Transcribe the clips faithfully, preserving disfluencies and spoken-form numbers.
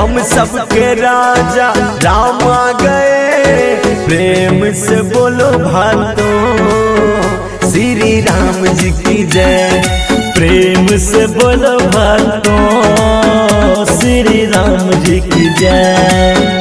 हम सबके राजा राम आ गए। प्रेम से बोलो भक्तों श्री राम जी की जय। प्रेम से बोलो भक्तों श्री राम जी की जय।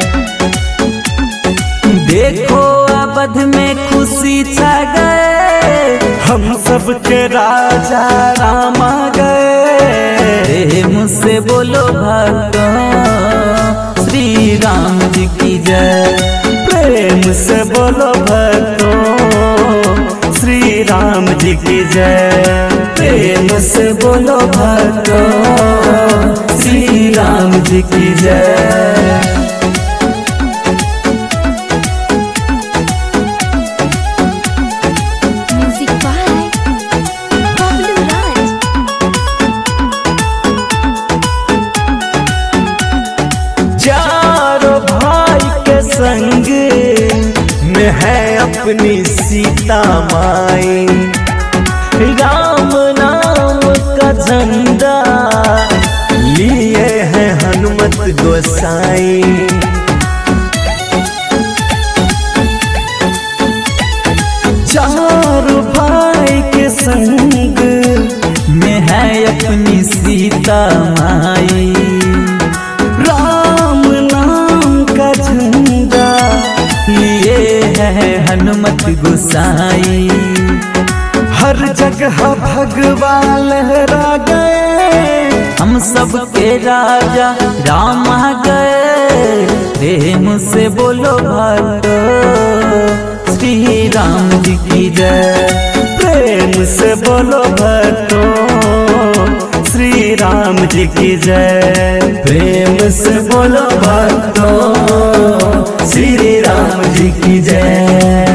देखो अवध में खुशी छा गए, हम सबके राजा राम आ गए। प्रेम से बोलो भक्तों श्री राम जी की जय। प्रेम से बोलो भक्तों श्री राम जी की जय। प्रेम से बोलो भक्तों श्री राम जी की जय। चारों भाई के संग में है अपनी सीता माई। राम नाम का झंडा लिए है हनुमत गोसाई। चारों भाई के संग में है अपनी सीता माई। राम नाम का झंडा लिए है हनुमत गोसाई। हर जगह भगवान लहरा गए। हम सब के राजा राम आ गए। प्रेम से बोलो भक्तों श्री राम जी की जय। प्रेम से बोलो भक्तों श्री राम जी की जय। प्रेम से बोलो भक्तों श्री राम जी की जय।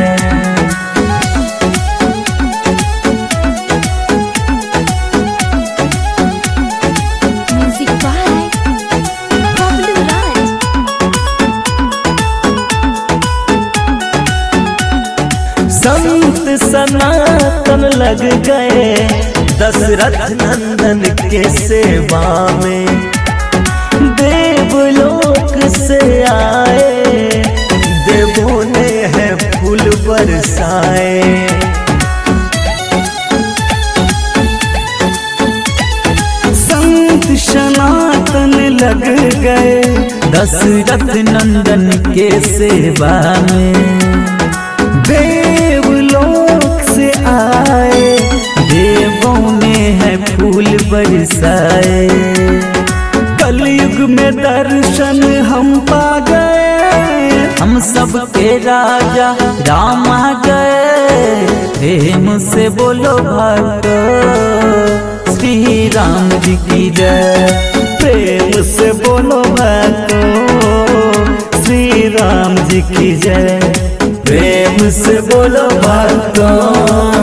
संत सनातन लग गए दशरथ नंदन के सेवा में। देवलोक से आए देवों ने है फूल बरसाए। संत सनातन लग गए दशरथ नंदन के सेवा में। देवलोक से आए देवों ने है फूल बरसाए। कलयुग में दर्शन हम पा गए। हम सब के राजा राम आ गए। प्रेम से बोलो भक्तों श्री राम जी की जय। प्रेम से बोलो भक्तों श्री राम जी की जय। प्रेम से बोलो भक्तों